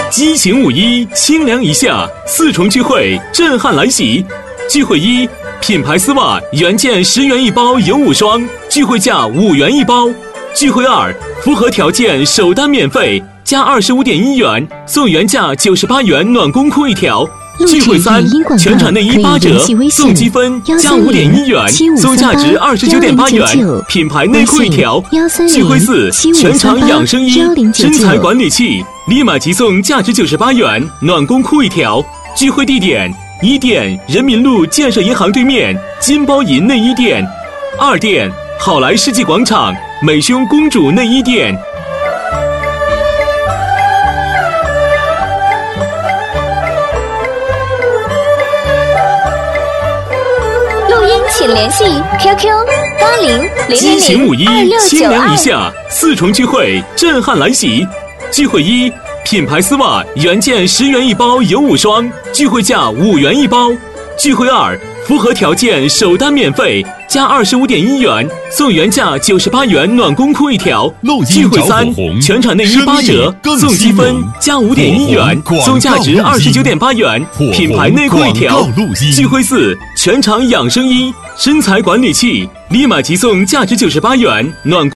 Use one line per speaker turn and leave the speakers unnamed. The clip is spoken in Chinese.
激情5·1，清凉一夏，4重聚会，震撼来袭。聚会1，品牌丝袜原件10元一包，有5双，聚会价5元一包。聚会2，符合条件首单免费，加25.1元送原价98元暖宫裤1条。聚会3，全场内衣8折，送积分加5.1元，送价值29.8元品牌内裤1条。聚会4，全场养生衣、身材管理器，立马即送价值98元暖宫裤1条。聚会地点：1店人民路建设银行对面金包银内衣店，2店好来世纪广场美胸公主内衣店。
请联系 QQ8000002692。
激情5·1，清凉一夏，4重聚会，震撼来袭。聚会1，品牌丝袜原件10元一包，有5双，聚会价5元一包。聚会2，符合条件首单免费，加25.1元，送原价98元暖宫裤1条。聚会3，全场内衣8折，送积分加5.1元，送价值29.8元品牌内裤1条。聚会4，全场养生衣、身材管理器，立马即送价值98元暖